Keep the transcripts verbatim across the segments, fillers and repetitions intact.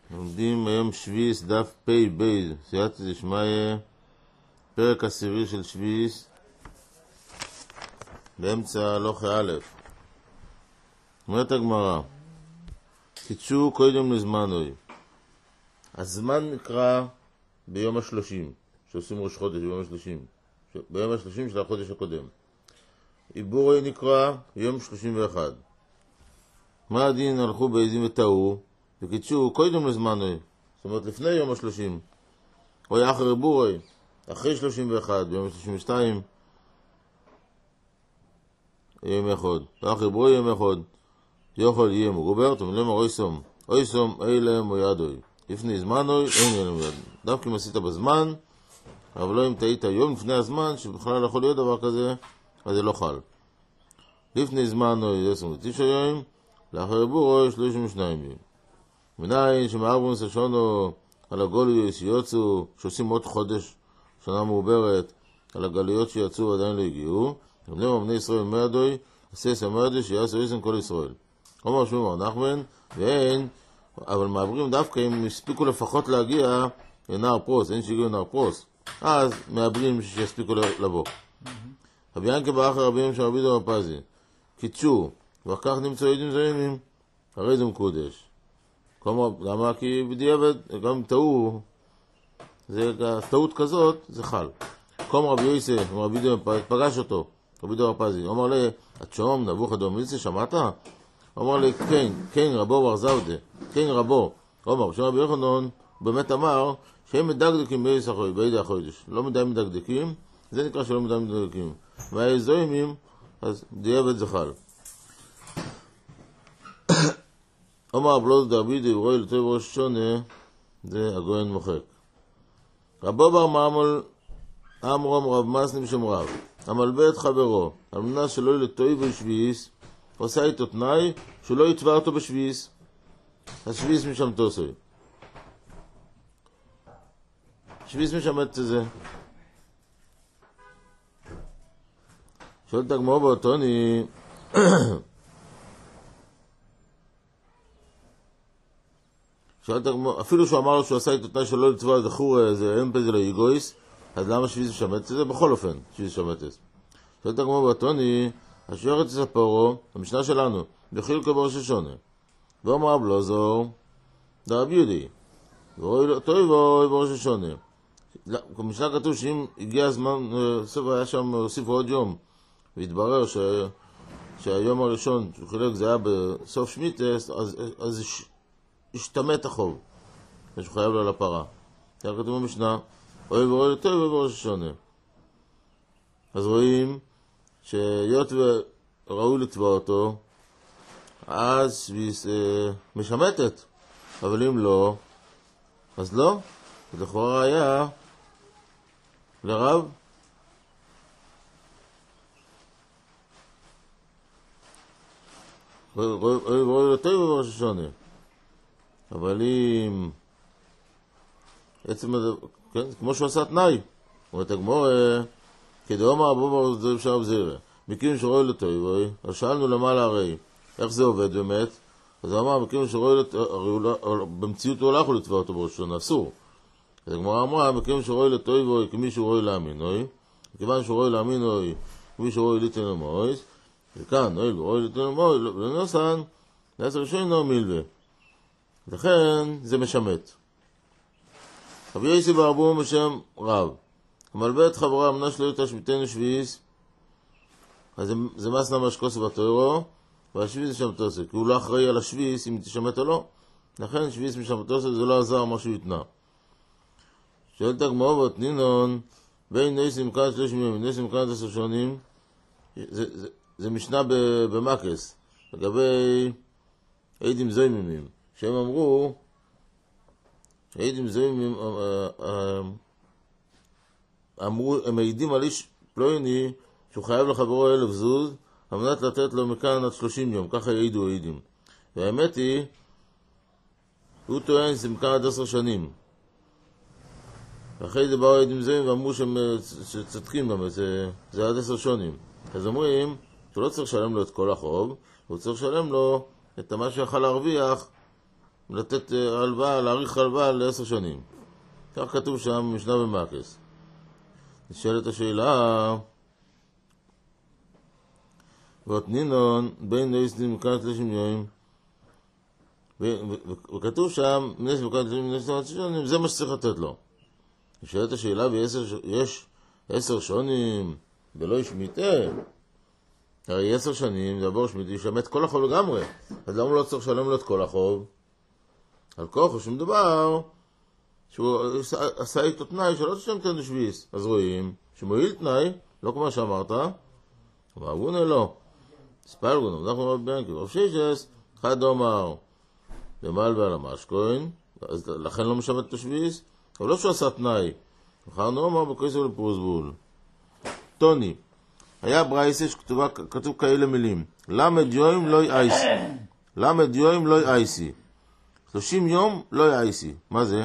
לומדים היום שביס, דף פי בי, סייעתא דשמיא, פרק עשירי של שביס, באמצע הלכה א'. אומרת הגמרא, קידשו קודם לזמנוי. הזמן נקרא ביום השלושים, שעושים ראש חודש ביום השלושים, ביום השלושים של החודש הקודם. עיבורי נקרא ביום שלושים ואחד. מה הדין? הלכו בעדים וטעו וקידשו קודם לזמנוי, זאת אומרת לפני יום השלושים, או אחר עיבורי אחרי שלושים ואחד, ביום שלושים ושתיים יום אחד, ואחר עיבורי יום אחד יוכל יהיה מגובר, תמלם אויסום אויסום אילם וידוי לפני זמנוי אין אילם וידוי. דווקא אם עשית בזמן, אבל לא אם טעית יום לפני הזמן, שבכלל יכול להיות דבר כזה, אז זה לא חל. לפני זמנוי זה עשרים ותשע יום, לאחר עיבורי שלושים ושניים יום. מנין שמערבון סשונו על הגוליות שיוצאו, שעושים עוד חודש, שנה מעוברת, על הגליות שיצאו עדיין לא הגיעו, אמנם אמני ישראל מרדוי, עשס המרדוי שיעשו איסם כל ישראל. אומר שמוע נחמן, ואין, אבל מעברים דווקא אם הספיקו לפחות להגיע לנער פרוס, אין שהגיעו לנער פרוס, אז מעברים שיספיקו לבוא. רבי ינקה באחר רבים של רבי דור הפזי, קידשו, וכך נמצאו עדים זיינים, הרי זה מקודש. כלומר, למה? כי בדיעבד, גם טעו, זה, טעות כזאת, זה חל. כלומר רבי יוסף, רבי דור פגש אותו, רבי דור הפזי, אומר לי, את שום נבוכדונוסר, שמעת? אומר לי, כן, כן רבו ורזאודה, כן רבו. אומר, שם רבי יוחנן באמת אמר, שהם מדקדקים בידי החודש, לא מדי מדקדקים, זה נקרא שלא מדי מדקדקים. והאזוימים, אז דיעבד זה חל. אומר הבלוד דרבי דברי לטוב ראש שונה, זה הגויין מוחק. רבו בר מעמול אמרום רב מסנים שם רב, המלווה את חברו, על מנת שלא לטוי בשביס, עושה איתו תנאי שלא יתבע אותו בשביס, השביס משם תוסוי. שביס משמת את זה. שואלת הגמרא באותוני, אפילו שהוא אמר לו שהוא עשה את אותה שלא לצבוע זכור איזה אמפז אלא יגויס, אז למה שביס משמת את זה? בכל אופן, שביס משמת את זה. שואלת הגמרא באותוני, השוארת ספורו, המשנה שלנו, בחילקו בראש השונה. ואומר בלוזור, דרב יהודי, טוב ואוי בראש השונה. במשנה כתוב שאם הגיע הזמן, סוף היה שם, הוסיפו עוד יום, והתברר ש... שהיום הראשון שהוא חילק זה היה בסוף שמיטס, אז, אז השתמת החוב, שהוא חייב לו לפרה. זה כתוב במשנה, אוי ואוי טוב ואוי בראש השונה. אז רואים שהיות וראוי לתבוע אותו, אז שביס אה, משמטת, אבל אם לא, אז לא. לכאורה היה לרב אוי ואוי לטוב בראש השונה. אבל אם עצם כן, כמו שהוא עשה תנאי, אומרת הגמרא, כדאמר אבו בר אפשר בזירה, מכיוון שרואי לטוב, אז שאלנו למעלה הרי, איך זה עובד באמת? אז הוא אמר, מכיוון שרואי לטוב, במציאות הוא הלכו לתבוע אותו בראש השונה, אסור. אז הגמרא אמרה, מכיוון שרואי לטוב, כמי שרואי להאמין, מכיוון שרואי להאמין, כמי שרואי ליתן למויס, וכאן, רואי ליתן למויס, לנוסן, לעשר ראשון מילווה. לכן זה משמת. רבי יוסף ברבו בשם רב, המלווה את חברה אמנה שלא יתשמיתנו שביס, אז זה, זה מסנה משקוס בתוירו, והשביס זה שם תוסק, כי הוא לא אחראי על השביס אם תשמת או לא, לכן שביס משם תוסק זה לא עזר מה שהוא יתנה. שואלת הגמרא ותנינון, בין נסים כאן שלושים ימים, נסים כאן עשר שונים, זה, זה, זה משנה במקס, לגבי עדים זוימים, שהם אמרו, עדים זוימים, אמרו, הם מעידים על איש פלויני שהוא חייב לחברו אלף זוז, על מנת לתת לו מכאן עד שלושים יום, ככה יעידו העידים. והאמת היא, הוא טוען שזה מכאן עד עשר שנים. ואחרי זה באו העידים זוימים ואמרו שהם צדקים גם, זה, זה עד עשר שונים. אז אומרים, שהוא לא צריך לשלם לו את כל החוב, הוא צריך לשלם לו את מה שיכל להרוויח לתת הלוואה, להאריך הלוואה לעשר שנים. כך כתוב שם משנה במקס. נשאלת השאלה, ואותנינון בין נויסדים וכאן שלושים יום, וכתוב שם נס וכאן שלושים יום, זה מה שצריך לתת לו. נשאלת השאלה, ויש עשר שונים ולא ישמיטה, הרי עשר שנים יעבור שמיטה, ישמט כל החוב לגמרי, אז למה לא צריך לשלם לו את כל החוב? על כוח שמדובר שהוא עשה איתו תנאי שלא תשלם תנו שביס. אז רואים שמועיל תנאי, לא כמו שאמרת, ואגונה לא. ספלגון, אנחנו רב ביאנקי, רב שישס, אחד אומר במלווה על המשכוין, אז לכן לא משלם את השביס, אבל לא שהוא עשה תנאי. אחר נאמר בקריסו לפרוסבול. טוני, היה ברייסה שכתוב כאלה מילים, למד יום לא יאייסי. למד יום לא יאייסי. שלושים יום לא יאייסי. מה זה?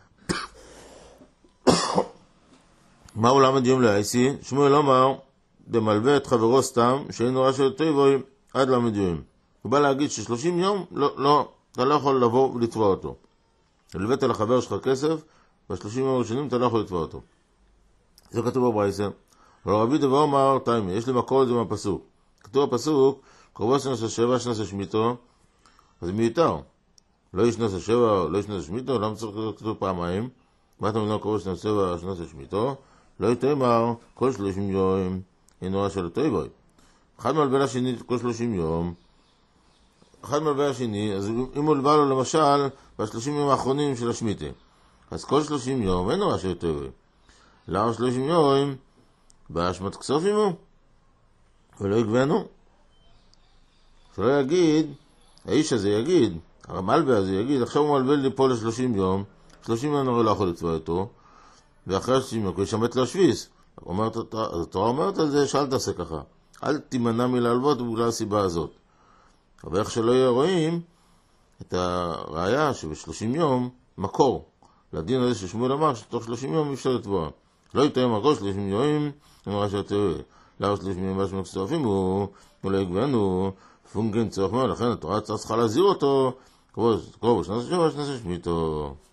מהו למד יום לא יאייסי? שמואל אומר, במלווה את חברו סתם, שאין נורא של טויבוי עד למד יום. הוא בא להגיד ששלושים יום, לא, לא, אתה לא יכול לבוא ולתבוע אותו. הלווית לחבר שלך כסף, בשלושים יום הראשונים אתה לא יכול לתבוע אותו. זה כתוב בברייסה. אבל רבי דבר אמר, תיימי, יש לי מקור לזה מהפסוק. כתוב בפסוק, קרובו שנעשה שבע, שנעשה שמיתו, אז זה מיותר. לא יש נעשה שבע, לא יש נעשה שמיתו, למה צריך כתוב פעמיים? מה אתה מבינה קרובו שנעשה שבע, שנעשה שמיתו? לא יתאמר, כל שלושים יום, אין נורא של טויבוי. אחד מלווה לשני, כל שלושים יום, אחד מלווה לשני, אז אם הוא לווה לו למשל, בשלושים יום האחרונים של השמיתה, אז כל שלושים יום, אין נורא של טויבוי. למה שלושים יום? באשמת כסופים הוא, ולא יגבנו. שלא יגיד, האיש הזה יגיד, המלווה הזה יגיד, עכשיו הוא מלווה לי פה לשלושים יום, שלושים יום נראה לא יכול לצבוע אותו, ואחרי שלושים יום, הוא ישמט לו השביס. התורה אומרת על זה, שאל תעשה ככה, אל תימנע מלהלוות בגלל הסיבה הזאת. אבל איך שלא יהיה רואים את הראיה שבשלושים יום, מקור, לדין הזה ששמואל אמר, שתוך שלושים יום אפשר לתבוע. לא יתאם מקור שלושים יום, אמרה שאתה לא שלושים יום באשמת כסופים הוא, ולא יגבנו, פונקן צורך מאוד, לכן התורה צריכה להזהיר אותו, קרוב, שנעשה שבע, שנעשה שמיתו.